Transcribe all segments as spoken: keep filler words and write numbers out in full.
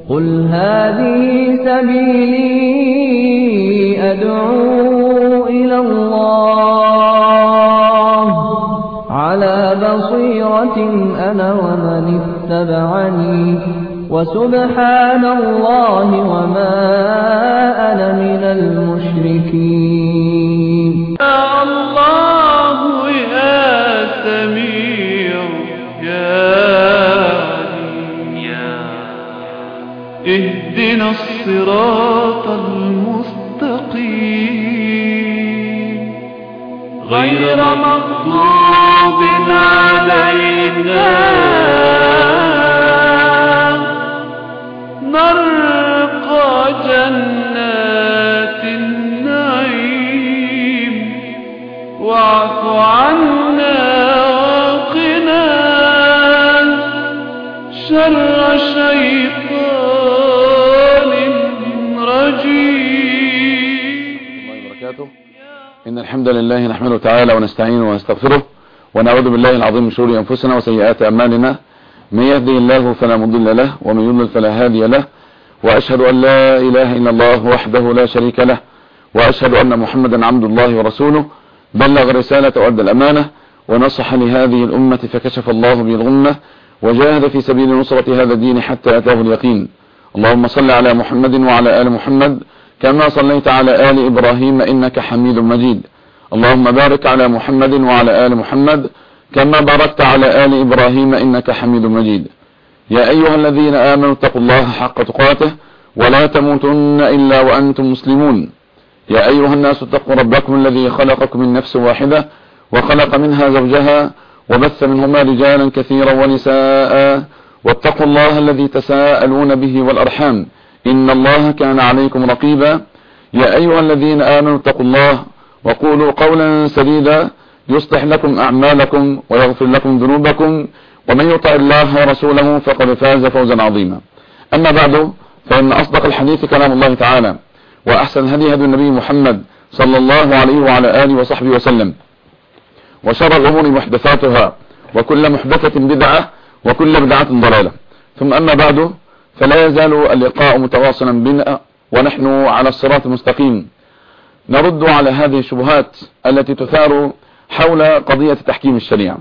قل هذه سبيلي أدعو إلى الله على بصيرة أنا ومن اتبعني وسبحان الله وما أنا من المشركين. يا الله يا سميع يا اهدنا الصراط المستقيم غير مغضوب علينا نرقى جنات النعيم واعف عنا وقنا شر شيطان إن الحمد لله نحمده تعالى ونستعينه ونستغفره ونعوذ بالله العظيم من شرور أنفسنا وسيئات أعمالنا. من يهدي الله فلا مضل له ومن يضلل فلا هادي له، وأشهد أن لا إله إلا الله وحده لا شريك له، وأشهد أن محمدا عبد الله ورسوله بلغ رسالة وأدى الأمانة ونصح لهذه الأمة فكشف الله به الغمة وجاهد في سبيل نصرة هذا الدين حتى أتاه اليقين. اللهم صل على محمد وعلى آل محمد كما صليت على آل إبراهيم إنك حميد مجيد. اللهم بارك على محمد وعلى آل محمد كما باركت على آل إبراهيم إنك حميد مجيد. يا أيها الذين آمنوا اتقوا الله حق تقاته ولا تموتن إلا وأنتم مسلمون. يا أيها الناس اتقوا ربكم الذي خلقكم من نفس واحدة وخلق منها زوجها وبث منهما رجالا كثيرا ونساء، واتقوا الله الذي تساءلون به والأرحام إن الله كان عليكم رقيبا. يا أيها الذين آمنوا اتقوا الله وقولوا قولا سديدا يصلح لكم أعمالكم ويغفر لكم ذنوبكم، ومن يطع الله ورسوله فقد فاز فوزا عظيما. أما بعد، فإن أصدق الحديث كلام الله تعالى، وأحسن هدي هدي النبي محمد صلى الله عليه وعلى آله وصحبه وسلم، وشر الأمور محدثاتها وكل محدثة بدعة وكل بدعة ضلالة. ثم أما بعد، فلا يزال اللقاء متواصلا بنا ونحن على الصراط المستقيم نرد على هذه الشبهات التي تثار حول قضية تحكيم الشريعة.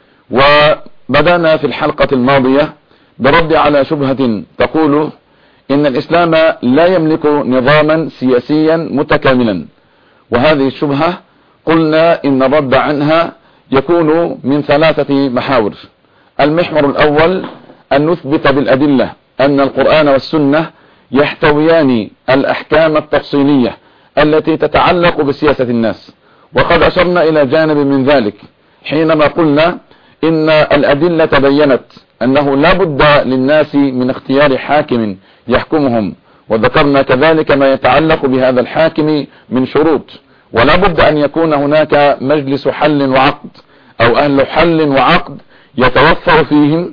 وبدأنا في الحلقة الماضية برد على شبهة تقول إن الإسلام لا يملك نظاما سياسيا متكاملا، وهذه الشبهة قلنا إن الرد عنها يكون من ثلاثة محاور. المحور الأول أن نثبت بالأدلة أن القرآن والسنة يحتويان الأحكام التفصيلية التي تتعلق بسياسة الناس، وقد أشرنا إلى جانب من ذلك حينما قلنا إن الأدلة بيّنت أنه لا بد للناس من اختيار حاكم يحكمهم، وذكرنا كذلك ما يتعلق بهذا الحاكم من شروط، ولا بد أن يكون هناك مجلس حل وعقد أو أهل حل وعقد يتوفر فيهم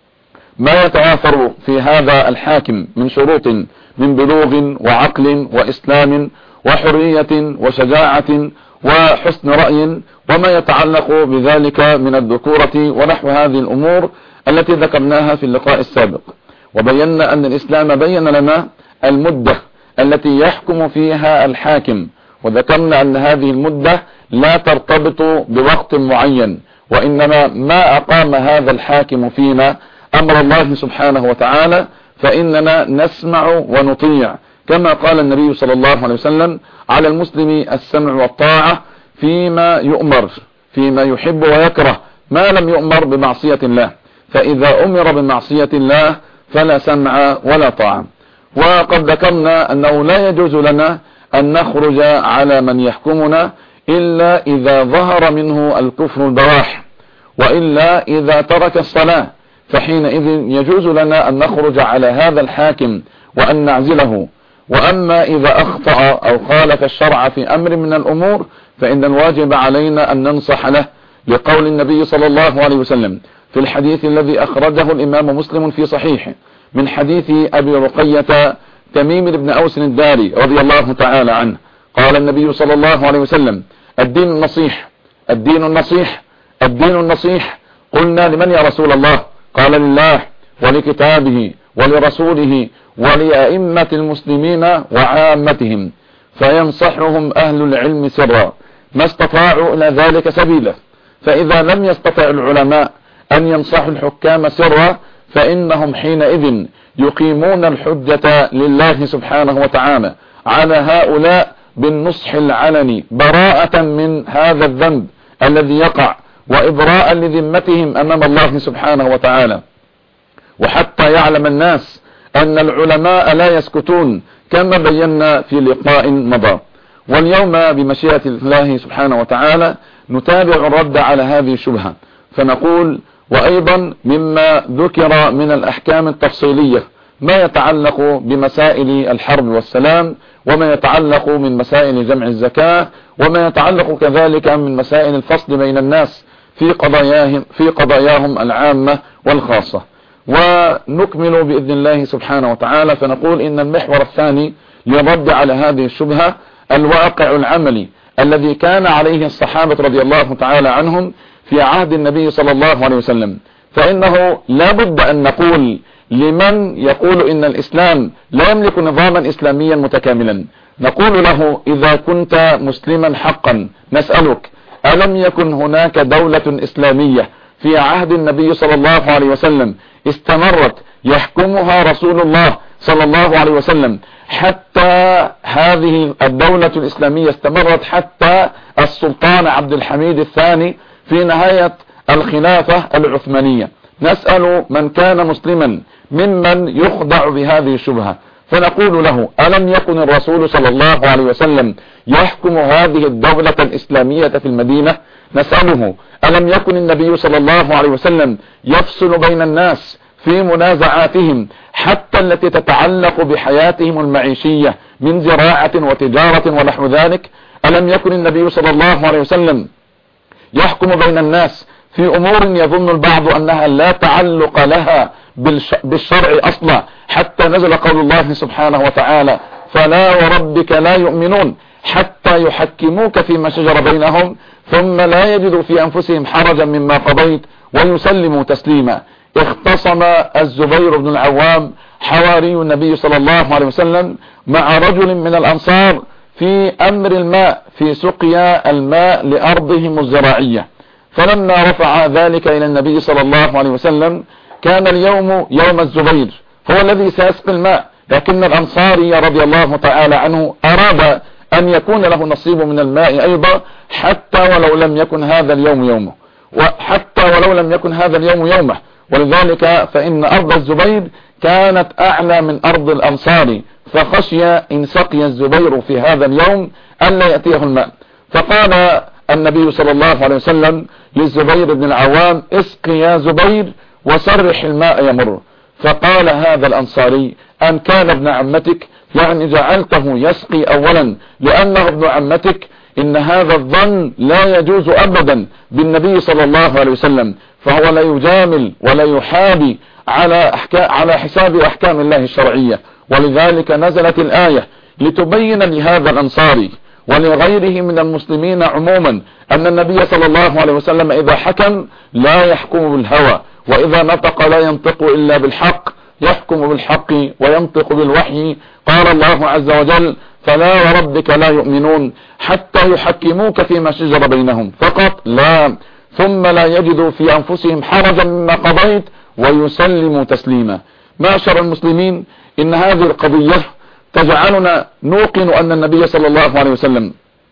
ما يتوافر في هذا الحاكم من شروط من بلوغ وعقل وإسلام وحرية وشجاعة وحسن رأي وما يتعلق بذلك من الذكورة ونحو هذه الأمور التي ذكرناها في اللقاء السابق. وبينا أن الإسلام بين لنا المدة التي يحكم فيها الحاكم، وذكرنا أن هذه المدة لا ترتبط بوقت معين، وإنما ما أقام هذا الحاكم فينا أمر الله سبحانه وتعالى فإننا نسمع ونطيع، كما قال النبي صلى الله عليه وسلم: على المسلم السمع والطاعة فيما يؤمر فيما يحب ويكره ما لم يؤمر بمعصية الله، فإذا أمر بمعصية الله فلا سمع ولا طاعة. وقد ذكرنا أنه لا يجوز لنا أن نخرج على من يحكمنا إلا إذا ظهر منه الكفر البواح، وإلا إذا ترك الصلاة، فحينئذ يجوز لنا أن نخرج على هذا الحاكم وأن نعزله. وأما إذا أخطأ أو خالف الشرع في أمر من الأمور فإن الواجب علينا أن ننصح له، لقول النبي صلى الله عليه وسلم في الحديث الذي أخرجه الإمام مسلم في صحيحه من حديث أبي رقية تميم بن أوس الداري رضي الله تعالى عنه، قال النبي صلى الله عليه وسلم: الدين النصيح الدين النصيح الدين النصيح. قلنا: لمن يا رسول الله؟ قال: لله ولكتابه ولرسوله ولأئمة المسلمين وعامتهم، فينصحهم أهل العلم سرا ما استطاعوا إلى ذلك سبيلا. فإذا لم يستطع العلماء أن ينصحوا الحكام سرا فإنهم حينئذ يقيمون الحجة لله سبحانه وتعالى على هؤلاء بالنصح العلني براءة من هذا الذنب الذي يقع، وإبراء لذمتهم أمام الله سبحانه وتعالى، وحتى يعلم الناس أن العلماء لا يسكتون كما بينا في لقاء مضى. واليوم بمشيئة الله سبحانه وتعالى نتابع الرد على هذه الشبهة، فنقول: وأيضا مما ذكر من الأحكام التفصيلية ما يتعلق بمسائل الحرب والسلام، وما يتعلق من مسائل جمع الزكاة، وما يتعلق كذلك من مسائل الفصل بين الناس في قضاياهم, في قضاياهم العامة والخاصة. ونكمل بإذن الله سبحانه وتعالى، فنقول إن المحور الثاني للرد على هذه الشبهة الواقع العملي الذي كان عليه الصحابة رضي الله تعالى عنهم في عهد النبي صلى الله عليه وسلم. فإنه لا بد أن نقول لمن يقول إن الإسلام لا يملك نظاما إسلاميا متكاملا، نقول له: إذا كنت مسلما حقا نسألك، ألم يكن هناك دولة إسلامية في عهد النبي صلى الله عليه وسلم استمرت يحكمها رسول الله صلى الله عليه وسلم حتى هذه الدولة الإسلامية استمرت حتى السلطان عبد الحميد الثاني في نهاية الخلافة العثمانية؟ نسأل من كان مسلما ممن يخضع بهذه الشبهة، فنقول له: ألم يكن الرسول صلى الله عليه وسلم يحكم هذه الدولة الإسلامية في المدينة؟ نسأله: ألم يكن النبي صلى الله عليه وسلم يفصل بين الناس في منازعاتهم حتى التي تتعلق بحياتهم المعيشية من زراعة وتجارة ونحو ذلك؟ ألم يكن النبي صلى الله عليه وسلم يحكم بين الناس في أمور يظن البعض أنها لا تعلق لها بالشرع أصلا، حتى نزل قول الله سبحانه وتعالى: فلا وربك لا يؤمنون حتى يحكموك فيما شجر بينهم ثم لا يجدوا في أنفسهم حرجا مما قضيت ويسلموا تسليما. اختصم الزبير بن العوام حواري النبي صلى الله عليه وسلم مع رجل من الأنصار في أمر الماء، في سقيا الماء لأرضهم الزراعية، فلما رفع ذلك إلى النبي صلى الله عليه وسلم كان اليوم يوم الزبير، هو الذي سيسقي الماء، لكن الأنصاري رضي الله تعالى عنه أراد أن يكون له نصيب من الماء أيضا، حتى ولو لم يكن هذا اليوم يومه، وحتى ولو لم يكن هذا اليوم يومه. ولذلك فإن أرض الزبير كانت أعلى من أرض الأنصار، فخشي إن سقي الزبير في هذا اليوم ألا يأتيه الماء، فقال النبي صلى الله عليه وسلم للزبير بن العوام: اسقي يا زبير وسرح الماء يمر. فقال هذا الأنصاري: أن كان ابن عمتك، يعني جعلته يسقي أولا لأنه ابن عمتك؟ إن هذا الظن لا يجوز أبدا بالنبي صلى الله عليه وسلم، فهو لا يجامل ولا يحابي على, على حساب أحكام الله الشرعية. ولذلك نزلت الآية لتبين لهذا الأنصاري ولغيره من المسلمين عموما أن النبي صلى الله عليه وسلم إذا حكم لا يحكم بالهوى، وإذا نطق لا ينطق إلا بالحق، يحكم بالحق وينطق بالوحي. قال الله عز وجل: فلا وربك لا يؤمنون حتى يحكموك فيما شجر بينهم فقط لا ثم لا يجدوا في أنفسهم حرجا مما قضيت ويسلموا تسليما. معشر المسلمين، إن هذه القضية تجعلنا نوقن أن النبي صلى الله عليه وسلم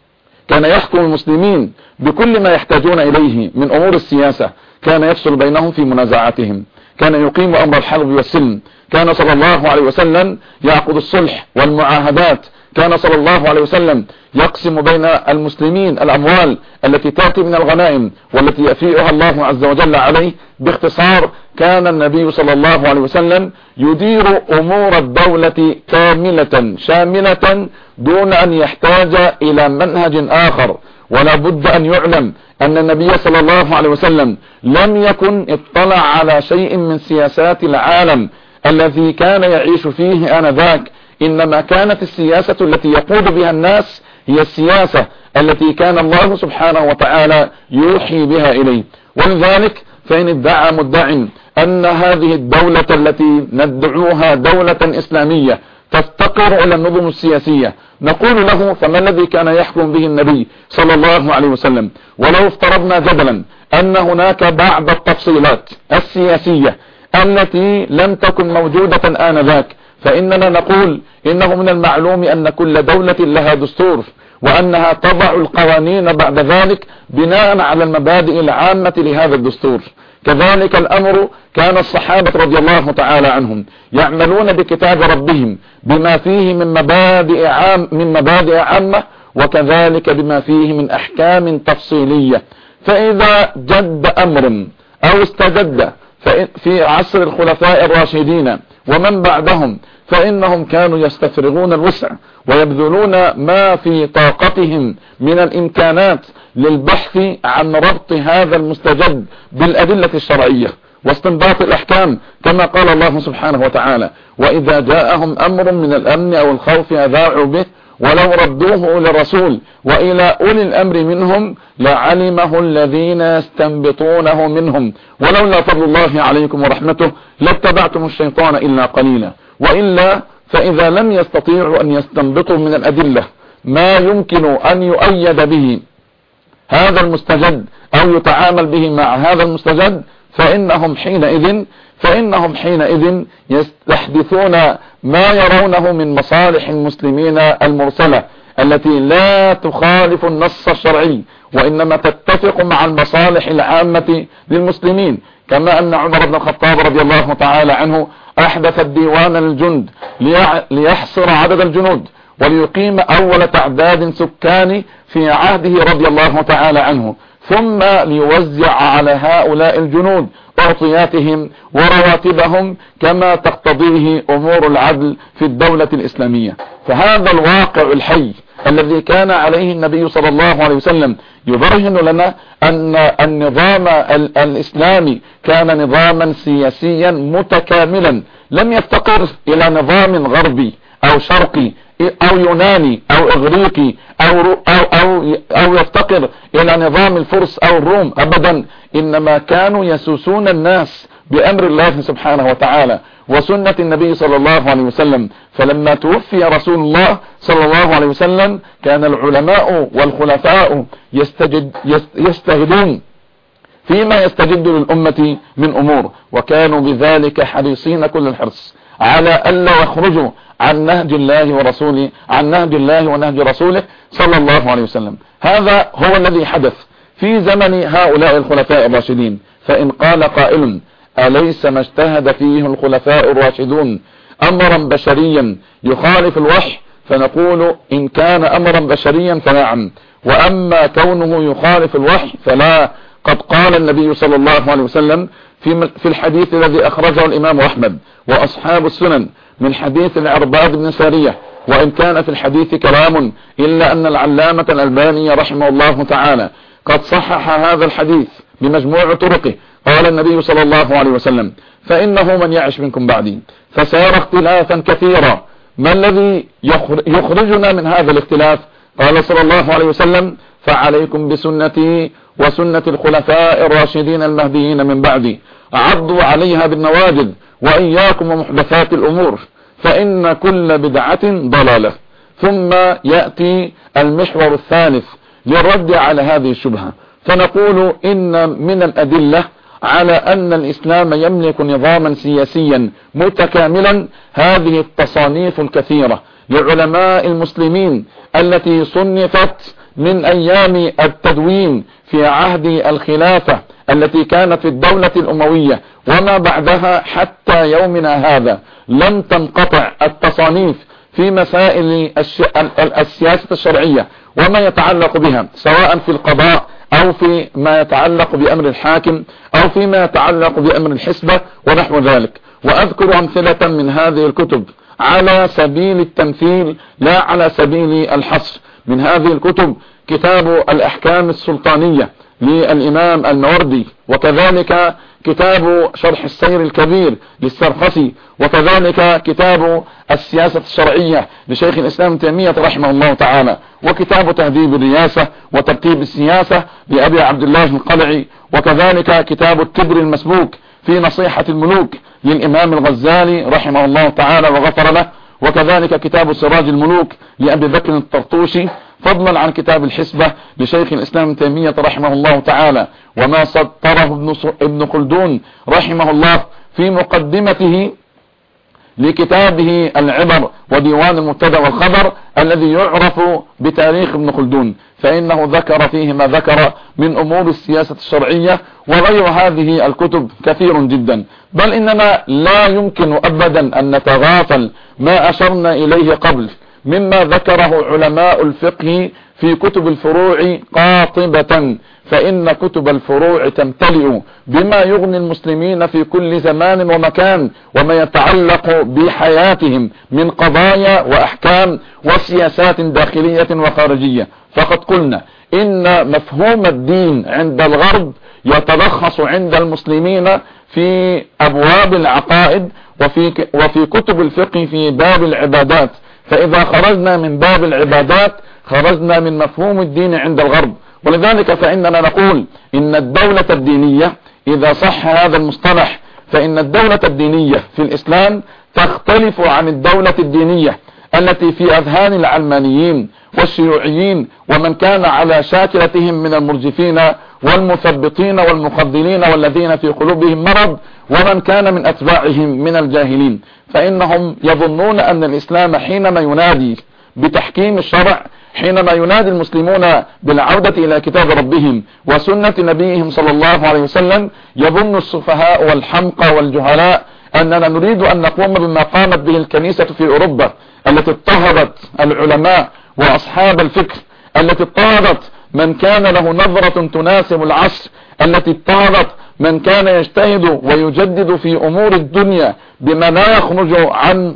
كان يحكم المسلمين بكل ما يحتاجون إليه من أمور السياسة، كان يفصل بينهم في منازعاتهم، كان يقيم أمر الحرب والسلم، كان صلى الله عليه وسلم يعقد الصلح والمعاهدات، كان صلى الله عليه وسلم يقسم بين المسلمين الأموال التي تأتي من الغنائم والتي يفيئها الله عز وجل عليه. باختصار، كان النبي صلى الله عليه وسلم يدير أمور الدولة كاملة شاملة دون أن يحتاج إلى منهج آخر. ولا بد أن يعلم أن النبي صلى الله عليه وسلم لم يكن اطلع على شيء من سياسات العالم الذي كان يعيش فيه آنذاك، إنما كانت السياسة التي يقود بها الناس هي السياسة التي كان الله سبحانه وتعالى يوحي بها إليه. ولذلك فإن ادعى مدع أن هذه الدولة التي ندعوها دولة إسلامية تفتقر إلى النظم السياسية، نقول له فما الذي كان يحكم به النبي صلى الله عليه وسلم؟ ولو افترضنا جدلا أن هناك بعض التفصيلات السياسية التي لم تكن موجودة آنذاك، فإننا نقول إنه من المعلوم أن كل دولة لها دستور، وأنها تضع القوانين بعد ذلك بناء على المبادئ العامة لهذا الدستور. كذلك الأمر كان الصحابة رضي الله تعالى عنهم يعملون بكتاب ربهم بما فيه من مبادئ عام من مبادئ عامة، وكذلك بما فيه من أحكام تفصيلية. فإذا جد أمر أو استجد في عصر الخلفاء الراشدين ومن بعدهم، فإنهم كانوا يستفرغون الوسع ويبذلون ما في طاقتهم من الإمكانات للبحث عن ربط هذا المستجد بالأدلة الشرعية واستنباط الأحكام، كما قال الله سبحانه وتعالى: وإذا جاءهم أمر من الأمن أو الخوف أذاعوا به ولو ردوه إلى الرسول وإلى أولي الأمر منهم لعلمه الذين يستنبطونه منهم ولولا فضل الله عليكم ورحمته لاتبعتم الشيطان إلا قليلا. وإلا فإذا لم يستطيعوا أن يستنبطوا من الأدلة ما يمكن أن يؤيد به هذا المستجد أو يتعامل به مع هذا المستجد، فإنهم حينئذ فإنهم حينئذ يستحدثون ما يرونه من مصالح المسلمين المرسلة التي لا تخالف النص الشرعي وإنما تتفق مع المصالح العامة للمسلمين، كما أن عمر بن الخطاب رضي الله تعالى عنه أحدث الديوان الجند ليحصر عدد الجنود وليقيم أول تعداد سكاني في عهده رضي الله تعالى عنه، ثم ليوزع على هؤلاء الجنود أعطياتهم ورواتبهم كما تقتضيه أمور العدل في الدولة الإسلامية. فهذا الواقع الحي الذي كان عليه النبي صلى الله عليه وسلم يبرهن لنا أن النظام الإسلامي كان نظاما سياسيا متكاملا لم يفتقر إلى نظام غربي أو شرقي أو يوناني أو إغريقي أو, أو, أو, أو يفتقر إلى نظام الفرس أو الروم أبدا، إنما كانوا يسوسون الناس بأمر الله سبحانه وتعالى وسنة النبي صلى الله عليه وسلم. فلما توفي رسول الله صلى الله عليه وسلم كان العلماء والخلفاء يستجد يستهدون فيما يستجد للأمة من أمور، وكانوا بذلك حريصين كل الحرص على ألا يخرجوا عن نهج الله ورسوله عن نهج الله ونهج رسوله صلى الله عليه وسلم. هذا هو الذي حدث في زمن هؤلاء الخلفاء الراشدين. فإن قال قائل: أليس ما اجتهد فيه الخلفاء الراشدون أمرا بشريا يخالف الوحي؟ فنقول: إن كان أمرا بشريا فنعم، وأما كونه يخالف الوحي فلا. قد قال النبي صلى الله عليه وسلم في الحديث الذي أخرجه الإمام أحمد وأصحاب السنن من حديث العرباض بن سارية، وإن كان في الحديث كلام إلا أن العلامة الألباني رحمه الله تعالى قد صحح هذا الحديث بمجموع طرقه. قال النبي صلى الله عليه وسلم: فإنه من يعش منكم بعدي فسيرى اختلافا كثيرا. ما الذي يخرجنا من هذا الاختلاف؟ قال صلى الله عليه وسلم: فعليكم بسنتي وسنة الخلفاء الراشدين المهديين من بعدي عضوا عليها بالنواجذ وإياكم ومحدثات الأمور فإن كل بدعة ضلالة. ثم يأتي المحور الثالث للرد على هذه الشبهة، فنقول إن من الأدلة على أن الإسلام يملك نظاما سياسيا متكاملا هذه التصانيف الكثيرة لعلماء المسلمين التي صنفت من أيام التدوين في عهد الخلافة التي كانت في الدولة الأموية وما بعدها حتى يومنا هذا. لم تنقطع التصانيف في مسائل السياسة الشرعية وما يتعلق بها، سواء في القضاء أو في ما يتعلق بأمر الحاكم أو فيما يتعلق بأمر الحسبة ونحو ذلك. وأذكر أمثلة من هذه الكتب على سبيل التمثيل لا على سبيل الحصر. من هذه الكتب كتاب الأحكام السلطانية للإمام الموردي، وكذلك كتاب شرح السير الكبير للسرخسي، وكذلك كتاب السياسة الشرعية لشيخ الإسلام تيمية رحمه الله تعالى، وكتاب تهذيب الرياسة وترتيب السياسة لأبي عبد الله القلعي، وكذلك كتاب التبر المسبوك في نصيحة الملوك للإمام الغزالي رحمه الله تعالى وغفر له، وكذلك كتاب سراج الملوك لأبي بكر الطرطوشي، فضلا عن كتاب الحسبة لشيخ الإسلام ابن تيمية رحمه الله تعالى، وما سطره ابن خلدون رحمه الله في مقدمته لكتابه العبر وديوان المبتدأ والخبر الذي يعرف بتاريخ ابن خلدون، فإنه ذكر فيه ما ذكر من أمور السياسة الشرعية، وغير هذه الكتب كثير جدا. بل إننا لا يمكن أبدا أن نتغافل ما أشرنا إليه قبل مما ذكره علماء الفقه في كتب الفروع قاطبة، فإن كتب الفروع تمتلئ بما يغني المسلمين في كل زمان ومكان وما يتعلق بحياتهم من قضايا وأحكام وسياسات داخلية وخارجية. فقد قلنا إن مفهوم الدين عند الغرب يتلخص عند المسلمين في أبواب العقائد وفي, وفي كتب الفقه في باب العبادات، فإذا خرجنا من باب العبادات خرجنا من مفهوم الدين عند الغرب. ولذلك فإننا نقول إن الدولة الدينية، إذا صح هذا المصطلح، فإن الدولة الدينية في الإسلام تختلف عن الدولة الدينية التي في أذهان العلمانيين والشيوعيين ومن كان على شاكلتهم من المرجفين والمثبطين والمخذلين والذين في قلوبهم مرض، ومن كان من أتباعهم من الجاهلين. فإنهم يظنون أن الإسلام حينما ينادي بتحكيم الشرع، حينما ينادي المسلمون بالعودة إلى كتاب ربهم وسنة نبيهم صلى الله عليه وسلم، يظن السفهاء والحمقى والجهلاء أننا نريد أن نقوم بما قامت به الكنيسة في أوروبا التي اضطهدت العلماء وأصحاب الفكر، التي اضطهدت من كان له نظرة تناسب العصر، التي اضطهدت من كان يجتهد ويجدد في أمور الدنيا بما لا يخرج عن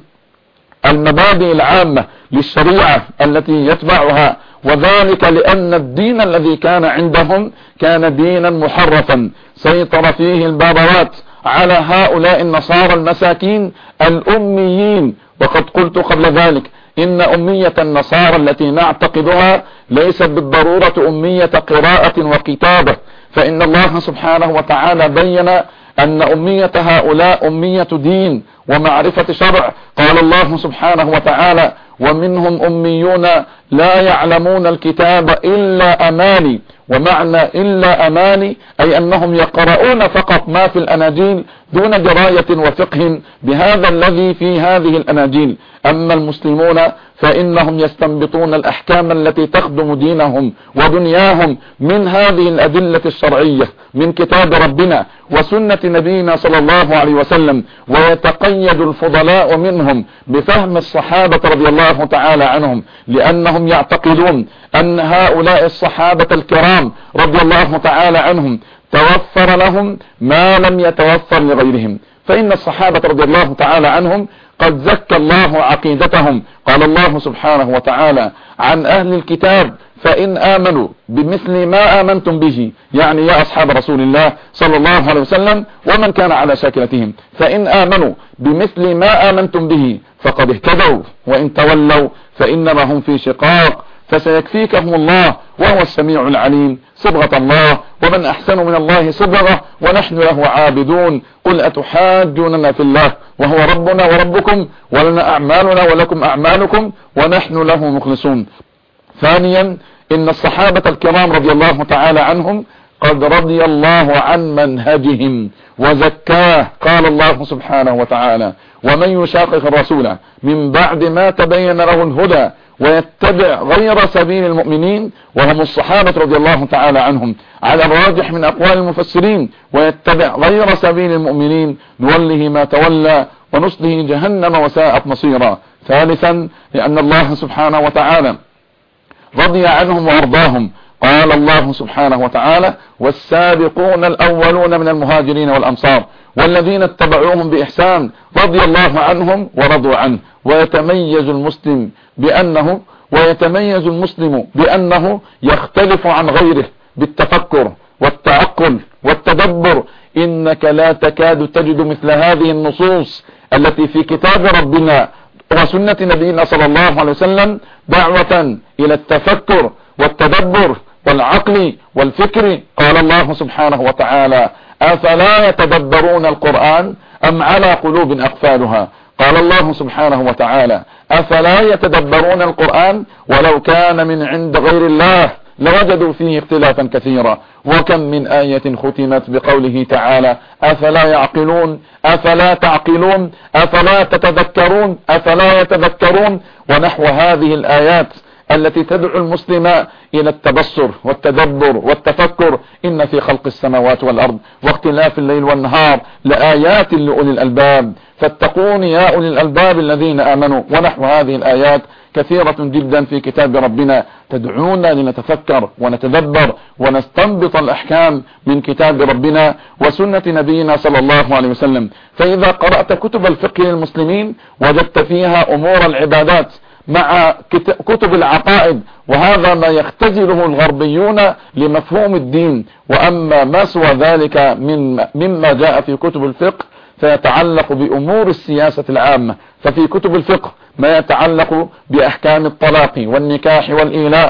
المبادئ العامة للشريعة التي يتبعها، وذلك لأن الدين الذي كان عندهم كان دينا محرفا سيطر فيه البابوات على هؤلاء النصارى المساكين الأميين. وقد قلت قبل ذلك إن أمية النصارى التي نعتقدها ليست بالضرورة أمية قراءة وكتابة، فإن الله سبحانه وتعالى بين أن أمية هؤلاء أمية دين ومعرفة شرع. قال الله سبحانه وتعالى: ومنهم أميون لا يعلمون الكتاب إلا أماني. ومعنى إلا أماني أي أنهم يقرؤون فقط ما في الأناجيل دون دراية وفقه بهذا الذي في هذه الأناجيل. أما المسلمون فإنهم يستنبطون الأحكام التي تخدم دينهم ودنياهم من هذه الأدلة الشرعية من كتاب ربنا وسنة نبينا صلى الله عليه وسلم، ويتقيد الفضلاء منهم بفهم الصحابة رضي الله تعالى عنهم، لأنهم يعتقدون أن هؤلاء الصحابة الكرام رضي الله تعالى عنهم توفر لهم ما لم يتوفر لغيرهم. فإن الصحابة رضي الله تعالى عنهم قد زكى الله عقيدتهم. قال الله سبحانه وتعالى عن أهل الكتاب: فإن آمنوا بمثل ما آمنتم به، يعني يا أصحاب رسول الله صلى الله عليه وسلم ومن كان على شاكلتهم، فإن آمنوا بمثل ما آمنتم به فقد اهتدوا، وإن تولوا فإنما هم في شقاق فسيكفيكهم الله وهو السميع العليم. صبغة الله، ومن أحسن من الله صبغة، ونحن له عابدون. قل أتحاجوننا في الله وهو ربنا وربكم، ولنا أعمالنا ولكم أعمالكم، ونحن له مخلصون. ثانيا، إن الصحابة الكرام رضي الله تعالى عنهم قد رضي الله عن منهجهم وزكاه. قال الله سبحانه وتعالى: ومن يشاقق الرسول من بعد ما تبين له الهدى ويتبع غير سبيل المؤمنين، وهم الصحابة رضي الله تعالى عنهم على الراجح من أقوال المفسرين، ويتبع غير سبيل المؤمنين نوله ما تولى ونصله جهنم وساءت مصيرا. ثالثا، لأن الله سبحانه وتعالى رضي عنهم وأرضاهم. قال الله سبحانه وتعالى: والسابقون الأولون من المهاجرين والأنصار والذين اتبعوهم بإحسان رضي الله عنهم ورضوا عنه. ويتميز المسلم بأنه ويتميز المسلم بأنه يختلف عن غيره بالتفكر والتعقل والتدبر. إنك لا تكاد تجد مثل هذه النصوص التي في كتاب ربنا وسنة نبينا صلى الله عليه وسلم دعوة إلى التفكر والتدبر والعقل والفكر. قال الله سبحانه وتعالى: أفلا يتدبرون القرآن أم على قلوب أقفالها. قال الله سبحانه وتعالى: أفلا يتدبرون القرآن ولو كان من عند غير الله لوجدوا فيه اختلافا كثيرا. وكم من آية ختمت بقوله تعالى: أفلا يعقلون أفلا تعقلون أفلا تتذكرون أفلا يتذكرون. ونحو هذه الآيات التي تدعو المسلم إلى التبصر والتدبر والتفكر. إن في خلق السماوات والأرض واختلاف الليل والنهار لآيات لأولي الألباب فاتقون يا أولي الألباب الذين آمنوا. ونحو هذه الآيات كثيرة جدا في كتاب ربنا تدعونا لنتفكر ونتدبر ونستنبط الأحكام من كتاب ربنا وسنة نبينا صلى الله عليه وسلم. فإذا قرأت كتب الفقه للمسلمين وجدت فيها أمور العبادات مع كتب العقائد، وهذا ما يختزله الغربيون لمفهوم الدين. وأما ما سوى ذلك من مما جاء في كتب الفقه فيتعلق بأمور السياسة العامة. ففي كتب الفقه ما يتعلق بأحكام الطلاق والنكاح والإيلاء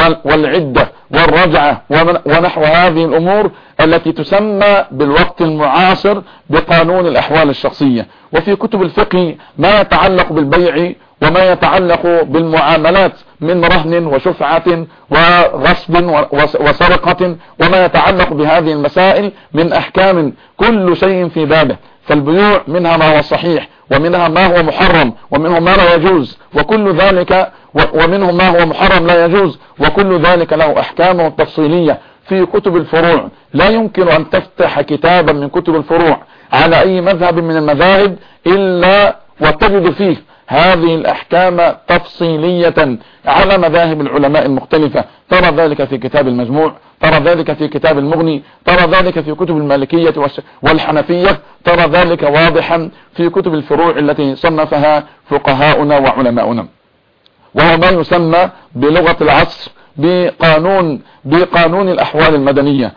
والعدة والرجعة ونحو هذه الأمور التي تسمى بالوقت المعاصر بقانون الأحوال الشخصية. وفي كتب الفقه ما يتعلق بالبيع وما يتعلق بالمعاملات من رهن وشفعة وغصب وسرقة وما يتعلق بهذه المسائل من أحكام، كل شيء في بابه. فالبيوع منها ما هو صحيح ومنها ما هو محرم ومنه ما لا يجوز وكل ذلك ومنه ما هو محرم لا يجوز وكل ذلك له أحكامه التفصيلية. في كتب الفروع لا يمكن أن تفتح كتابا من كتب الفروع على أي مذهب من المذاهب إلا وتجد فيه هذه الأحكام تفصيلية على مذاهب العلماء المختلفة. ترى ذلك في كتاب المجموع، ترى ذلك في كتاب المغني، ترى ذلك في كتب المالكية والحنفية، ترى ذلك واضحا في كتب الفروع التي صنفها فقهاؤنا وعلماؤنا. وهو ما يسمى بلغة العصر بقانون بقانون الأحوال المدنية.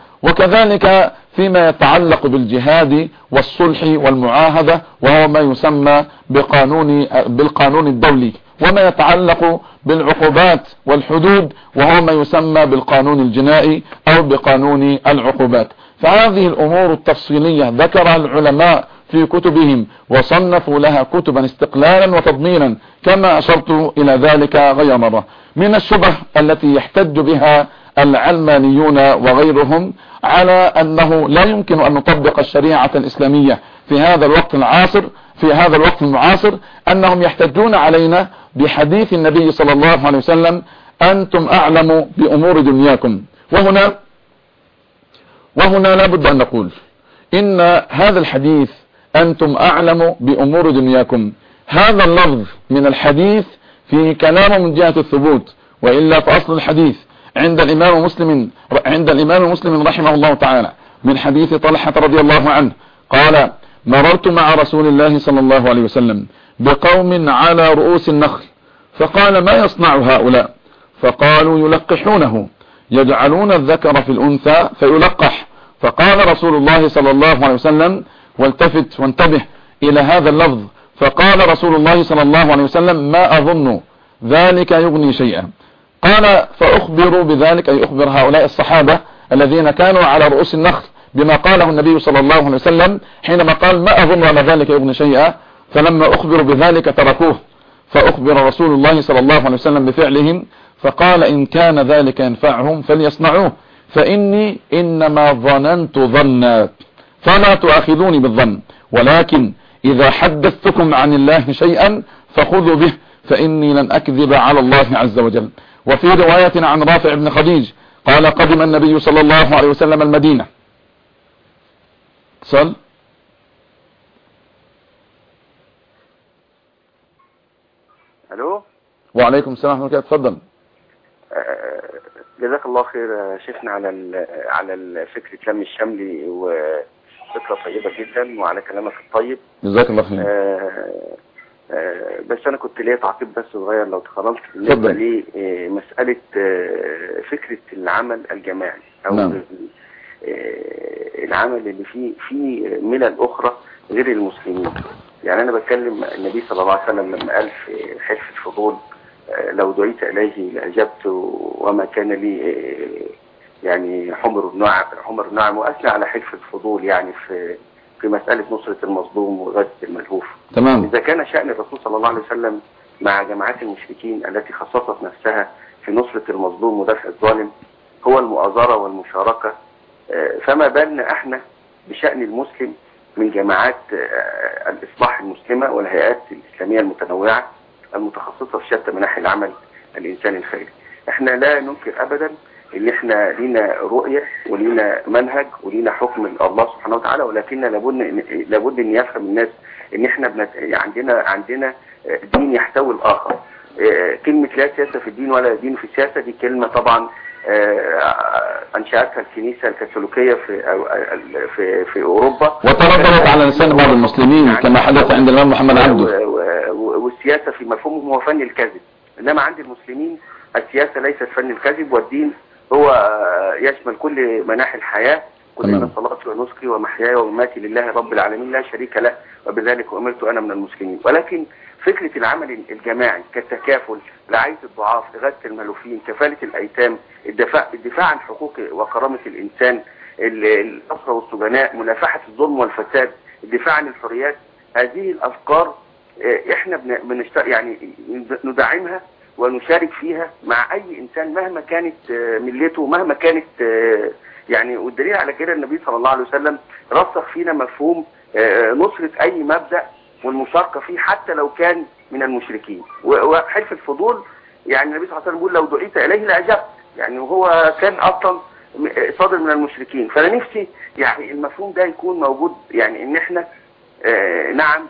وكذلك فيما يتعلق بالجهاد والصلح والمعاهدة وهو ما يسمى بقانون بالقانون الدولي، وما يتعلق بالعقوبات والحدود وهو ما يسمى بالقانون الجنائي أو بقانون العقوبات. فهذه الأمور التفصيلية ذكرها العلماء في كتبهم وصنفوا لها كتبا استقلالا وتضمينا كما أشرت إلى ذلك غير مرة. من الشبه التي يحتج بها العلمانيون وغيرهم على أنه لا يمكن أن نطبق الشريعة الإسلامية في هذا الوقت العاصر في هذا الوقت المعاصر أنهم يحتجون علينا بحديث النبي صلى الله عليه وسلم: أنتم أعلم بأمور دنياكم. وهنا وهنا لابد أن نقول إن هذا الحديث أنتم أعلم بأمور دنياكم، هذا اللفظ من الحديث فيه كلام من جهة الثبوت، وإلا فأصل الحديث عند الإمام مسلم عند الإمام مسلم رحمه الله تعالى من حديث طلحة رضي الله عنه قال: مررت مع رسول الله صلى الله عليه وسلم بقوم على رؤوس النخل فقال: ما يصنع هؤلاء؟ فقالوا: يلقحونه، يجعلون الذكر في الأنثى فيلقح. فقال رسول الله صلى الله عليه وسلم: والتفت وانتبه إلى هذا اللفظ، فقال رسول الله صلى الله عليه وسلم: ما أظن ذلك يغني شيئا. قال: فأخبروا بذلك، أي أخبر هؤلاء الصحابة الذين كانوا على رؤوس النخل بما قاله النبي صلى الله عليه وسلم حينما قال: ما أظن أن ذلك يغني شيئا. فلما أخبروا بذلك تركوه، فأخبر رسول الله صلى الله عليه وسلم بفعلهم فقال: إن كان ذلك ينفعهم فليصنعوه، فإني إنما ظننت ظنا فلا تؤاخذوني بالظن، ولكن إذا حدثتكم عن الله شيئا فخذوا به، فإني لن أكذب على الله عز وجل. وفي رواية عن رافع بن خديج قال: قدم النبي صلى الله عليه وسلم المدينة. صل الو. وعليكم السلام ورحمة الله. تفضل. جزاك الله خير شيخنا على على فكرة لم الشملي، وفكرة طيبة جدا، وعلى كلامك الطيب. جزاك الله خير. آه بس انا كنت ليا تعقيب بس صغير لو تخرجت بالنسبه لمساله فكره العمل الجماعي او نعم. العمل اللي فيه في ملل اخرى غير المسلمين. يعني انا بتكلم النبي صلى الله عليه وسلم لما قال في حلف الفضول: لو دعيت اليه لاجبت وما كان لي يعني حمر النعم حمر النعم وأثنى على حلف الفضول يعني في في مسألة نصرة المظلوم وغزة الملهوف. تمام. إذا كان شأن الرسول صلى الله عليه وسلم مع جماعات المشركين التي خصصت نفسها في نصرة المظلوم ودفع الظالم هو المؤازرة والمشاركة، فما بالنا احنا بشأن المسلم من جماعات الإصلاح المسلمة والهيئات الإسلامية المتنوعة المتخصصة في شتى مناحي العمل الإنساني الخيري. احنا لا ننكر أبدا ان احنا لينا رؤية ولينا منهج ولينا حكم الله سبحانه وتعالى، ولكن لابد لابد ان يفهم الناس ان احنا بنت... عندنا عندنا دين يحتوي الآخر. كلمة لا سياسة في الدين ولا دين في السياسة دي كلمة طبعا أنشأتها الكنيسة الكاثوليكية في في في أوروبا وترددت على لسان بعض المسلمين يعني كما حدث عند الإمام محمد عبده. والسياسة في مفهومهم هو فن الكذب، إنما عند المسلمين السياسة ليست فن الكذب، والدين هو يشمل كل مناحي الحياة. قل إن صلاتي ونسكي ومحياي ومماتي لله رب العالمين لا شريك له وبذلك أمرت أنا من المسلمين. ولكن فكرة العمل الجماعي كالتكافل، رعاية الضعاف، إغاثة الملوفين، كفالة الأيتام، الدفاع الدفاع عن حقوق وكرامة الإنسان، الأسرى والسجناء، منافحة الظلم والفساد، الدفاع عن الحريات، هذه الأفكار إحنا بنشت... يعني ندعمها ونشارك فيها مع أي إنسان مهما كانت ملته مهما كانت يعني. والدليل على كده النبي صلى الله عليه وسلم رسخ فينا مفهوم نصرة أي مبدأ والمشاركة فيه حتى لو كان من المشركين. وحلف الفضول يعني النبي صلى الله عليه وسلم يقول لو دعيت إليه لأجبت، يعني وهو كان أصلا صادر من المشركين. فأنا نفسي يعني المفهوم ده يكون موجود، يعني إن إحنا آه نعم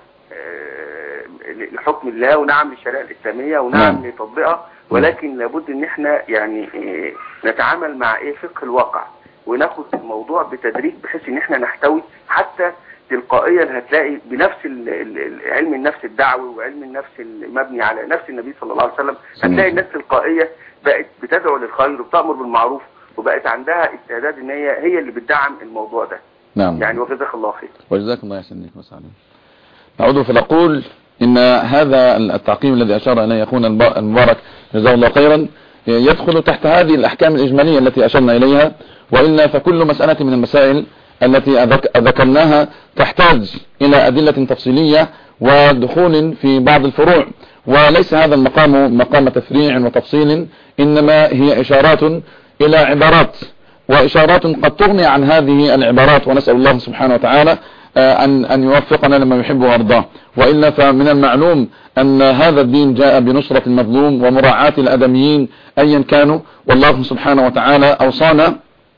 آه لحكم الله ونعم للشريعة الإسلامية ونعم لتطبيقها، ولكن لابد إن إحنا يعني آه نتعامل مع إيه فقه الواقع وناخد الموضوع بتدريج بحيث إن إحنا نحتوي حتى تلقائيا. هتلاقي بنفس علم النفس الدعوي وعلم النفس المبني على نفس النبي صلى الله عليه وسلم، هتلاقي الناس تلقائية بقت بتدعو للخير وبتأمر بالمعروف وبقت عندها استعداد ان هي هي اللي بتدعم الموضوع ده. نعم. يعني وجزاك الله خير. وجزاك الله يحسنك وسعدك. نعود فنقول ان هذا التعقيم الذي اشار اليه اخونا المبارك جزاه الله خيرا يدخل تحت هذه الاحكام الاجماليه التي اشرنا اليها، والا فكل مسألة من المسائل التي ذكرناها تحتاج إلى أدلة تفصيلية ودخول في بعض الفروع، وليس هذا المقام مقام تفريع وتفصيل، إنما هي إشارات إلى عبارات وإشارات قد تغني عن هذه العبارات، ونسأل الله سبحانه وتعالى أن أن يوفقنا لما يحب ويرضاه. وإلا فمن المعلوم أن هذا الدين جاء بنصرة المظلوم ومراعاة الأدميين أيا كانوا، والله سبحانه وتعالى أوصانا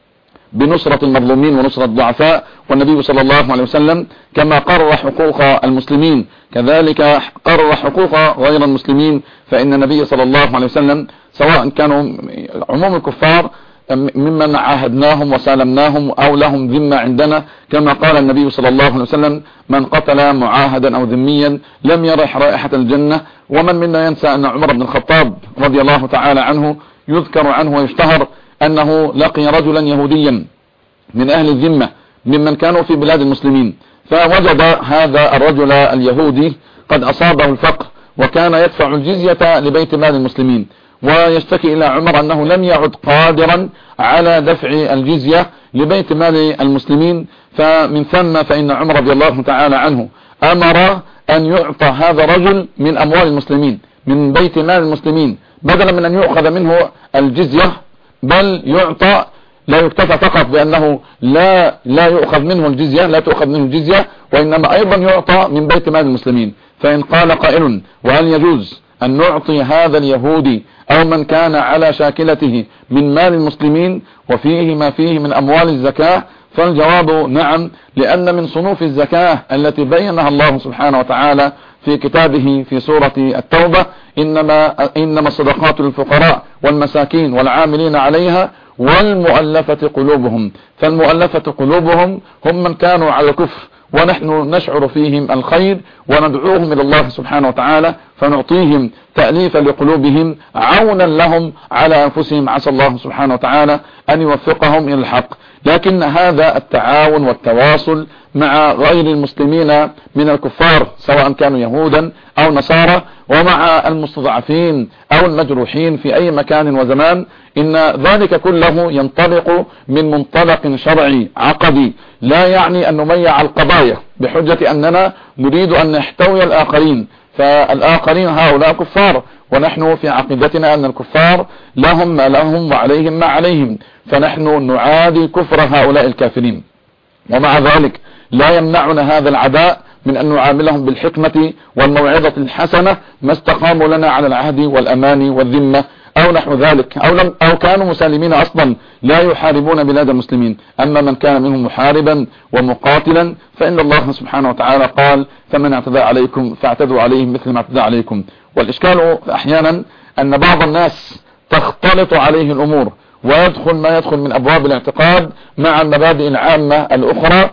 بنصرة المظلومين ونصرة الضعفاء، والنبي صلى الله عليه وسلم كما قرر حقوق المسلمين كذلك قرر حقوق غير المسلمين. فإن النبي صلى الله عليه وسلم سواء كانوا عموم الكفار ممن عاهدناهم وسالمناهم أو لهم ذمة عندنا، كما قال النبي صلى الله عليه وسلم من قتل معاهدا أو ذميا لم يرح رائحة الجنة. ومن منا ينسى أن عمر بن الخطاب رضي الله تعالى عنه يذكر عنه ويشتهر أنه لقي رجلا يهوديا من أهل الذمة ممن كانوا في بلاد المسلمين، فوجد هذا الرجل اليهودي قد أصابه الفقر وكان يدفع الجزية لبيت مال المسلمين، ويشتكي إلى عمر أنه لم يعد قادرا على دفع الجزية لبيت مال المسلمين. فمن ثم فإن عمر رضي الله تعالى عنه أمر أن يعطى هذا الرجل من أموال المسلمين من بيت مال المسلمين، بدلا من أن يؤخذ منه الجزية بل يعطى، لا يكتفى فقط بأنه لا لا يؤخذ منه الجزية لا تؤخذ منه الجزية وإنما أيضا يعطى من بيت مال المسلمين. فإن قال قائل وهل يجوز أن نعطي هذا اليهودي أو من كان على شاكلته من مال المسلمين وفيه ما فيه من أموال الزكاة؟ فالجواب نعم، لأن من صنوف الزكاة التي بينها الله سبحانه وتعالى في كتابه في سورة التوبة إنما, إنما الصدقات للفقراء والمساكين والعاملين عليها والمؤلفة قلوبهم. فالمؤلفة قلوبهم هم من كانوا على الكفر ونحن نشعر فيهم الخير وندعوهم إلى الله سبحانه وتعالى فنعطيهم تأليفا لقلوبهم عونا لهم على أنفسهم، عسى الله سبحانه وتعالى أن يوفقهم إلى الحق. لكن هذا التعاون والتواصل مع غير المسلمين من الكفار سواء كانوا يهودا أو نصارى، ومع المستضعفين أو المجروحين في أي مكان وزمان، إن ذلك كله ينطلق من منطلق شرعي عقدي، لا يعني أن نميع القضايا بحجة أننا نريد أن نحتوي الآخرين، فالآخرين هؤلاء كفار، ونحن في عقيدتنا أن الكفار لهم ما لهم وعليهم ما عليهم، فنحن نعادي كفر هؤلاء الكافرين. ومع ذلك لا يمنعنا هذا العداء من أن نعاملهم بالحكمة والموعظة الحسنة ما استقاموا لنا على العهد والأمان والذمة أو نحو ذلك، أو, لم أو كانوا مسالمين أصلا لا يحاربون بلاد المسلمين. أما من كان منهم محاربا ومقاتلا فإن الله سبحانه وتعالى قال: فمن اعتدى عليكم فاعتدوا عليه مثل ما اعتدى عليكم. والإشكال أحيانا أن بعض الناس تختلط عليه الأمور ويدخل ما يدخل من أبواب الاعتقاد مع المبادئ العامة الأخرى،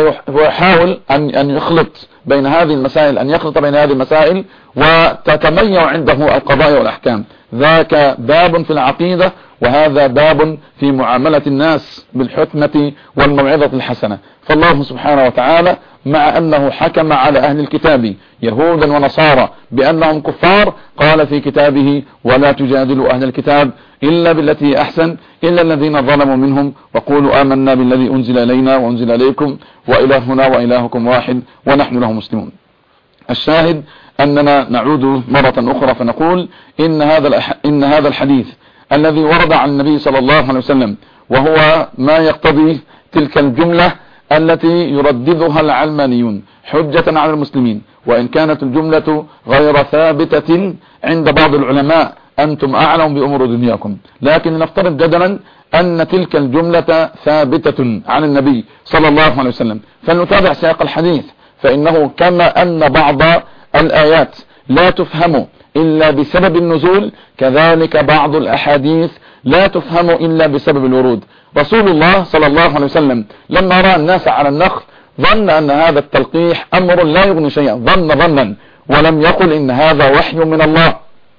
فيحاول أن أن يخلط بين هذه المسائل أن يخلط بين هذه المسائل وتتميع عنده القضايا والأحكام. ذاك باب في العقيدة، وهذا باب في معاملة الناس بالحكمة والموعظة الحسنة. فالله سبحانه وتعالى مع أنه حكم على أهل الكتاب يهودا ونصارى بأنهم كفار، قال في كتابه: ولا تجادلوا أهل الكتاب إلا بالتي أحسن إلا الذين ظلموا منهم وقولوا آمنا بالذي أنزل إلينا وأنزل إليكم وإلهنا وإلهكم واحد ونحن له مسلمون. الشاهد أننا نعود مرة أخرى فنقول إن هذا إن هذا الحديث الذي ورد عن النبي صلى الله عليه وسلم، وهو ما يقتضي تلك الجملة التي يرددها العلمانيون حجة على المسلمين، وإن كانت الجملة غير ثابتة عند بعض العلماء، أنتم أعلم بأمور دنياكم، لكن نفترض جدلا أن تلك الجملة ثابتة عن النبي صلى الله عليه وسلم، فلنتابع سياق الحديث. فإنه كما أن بعض الآيات لا تفهم إلا بسبب النزول، كذلك بعض الأحاديث لا تفهم إلا بسبب الورود. رسول الله صلى الله عليه وسلم لما رأى الناس على النخل ظن أن هذا التلقيح أمر لا يغني شيئا، ظن ظنا، ولم يقل إن هذا وحي من الله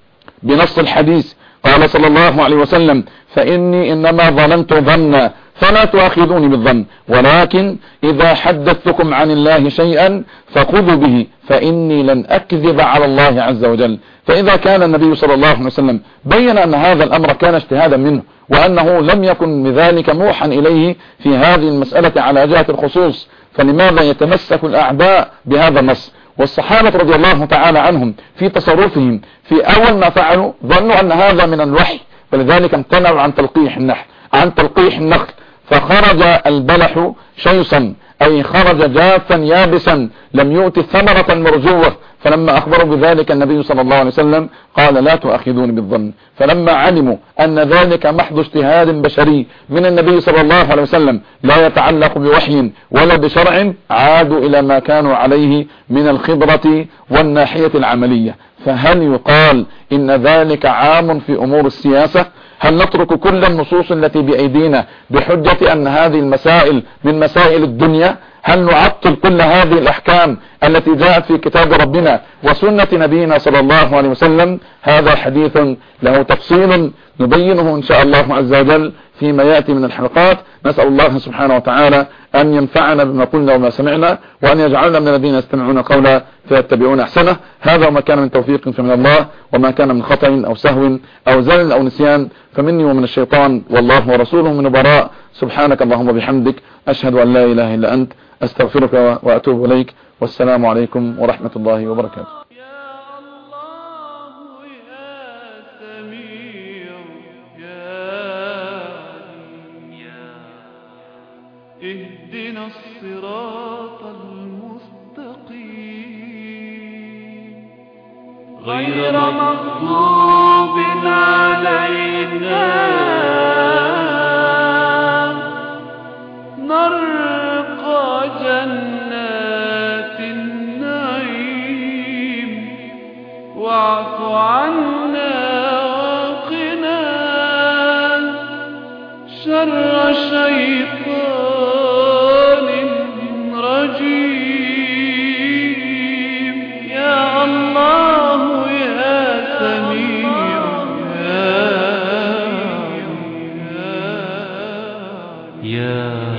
بنص الحديث. قال صلى الله عليه وسلم: فإني إنما ظننت ظنا فلا تؤاخذوني بالظن، ولكن إذا حدثتكم عن الله شيئا فخذوا به فإني لن أكذب على الله عز وجل. فإذا كان النبي صلى الله عليه وسلم بين أن هذا الأمر كان اجتهادا منه، وأنه لم يكن بذلك موحى إليه في هذه المسألة على جهة الخصوص، فلماذا يتمسك الأعداء بهذا النص؟ والصحابة رضي الله تعالى عنهم في تصرفهم في أول ما فعلوا ظنوا أن هذا من الوحي، فلذلك امتنعوا عن تلقيح النخل عن تلقيح النخل فخرج البلح شيصا، أي خرج جافا يابسا لم يؤتي ثمرة مرجوة. فلما أخبروا بذلك النبي صلى الله عليه وسلم قال: لا تؤاخذوني بالظن. فلما علموا أن ذلك محض اجتهاد بشري من النبي صلى الله عليه وسلم لا يتعلق بوحي ولا بشرع، عادوا إلى ما كانوا عليه من الخبرة والناحية العملية. فهل يقال إن ذلك عام في أمور السياسة؟ هل نترك كل النصوص التي بأيدينا بحجة أن هذه المسائل من مسائل الدنيا؟ هل نعطل كل هذه الأحكام التي جاءت في كتاب ربنا وسنة نبينا صلى الله عليه وسلم؟ هذا حديث له تفصيل نبينه إن شاء الله عز وجل فيما يأتي من الحلقات. نسأل الله سبحانه وتعالى أن ينفعنا بما قلنا وما سمعنا، وأن يجعلنا من الذين يستمعون قولا فيتبعون أحسنه. هذا وما كان من توفيق فمن الله، وما كان من خطأ أو سهو أو زلل أو نسيان فمني ومن الشيطان، والله ورسوله من براء. سبحانك اللهم وبحمدك، أشهد أن لا إله إلا أنت، أستغفرك وأتوب إليك، والسلام عليكم ورحمة الله وبركاته. اهدنا الصراط المستقيم غير مغضوب علينا نرقى جنات النعيم واعف عنا وقنا شر شيطان رجيم. يا الله يا سميع يا يا